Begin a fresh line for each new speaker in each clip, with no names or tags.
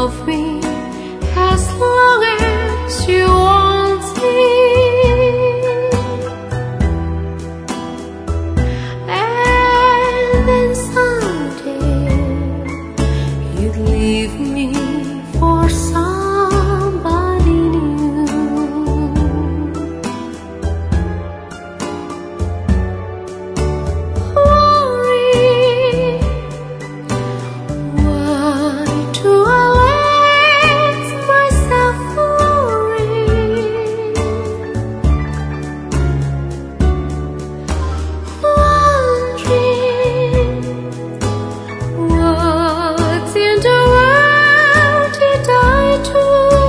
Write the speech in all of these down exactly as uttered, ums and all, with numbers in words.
love me as long as you want it, and then someday you'd leave me for somebody new. Worry, why do I let myself worry? Wondering what in the world did I do?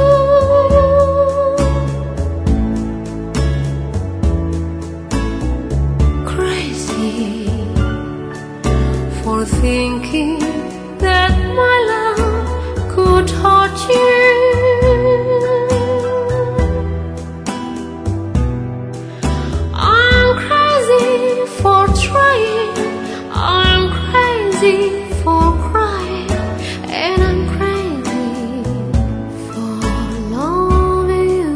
Crazy for thinking that my love could hurt you. I'm crazy for trying, I'm crazy for crying, and I'm crazy for loving you.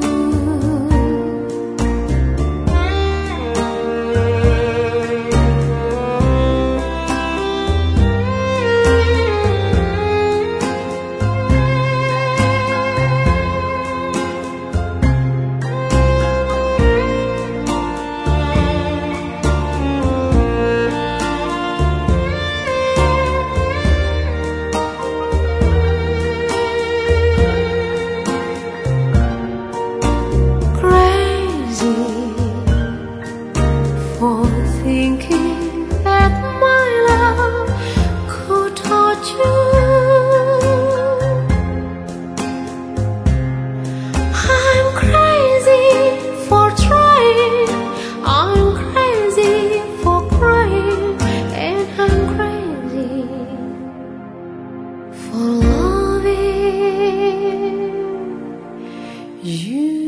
Crazy for thinking that my love could hurt you. I'm crazy for trying, I'm crazy for crying, and I'm crazy for loving you.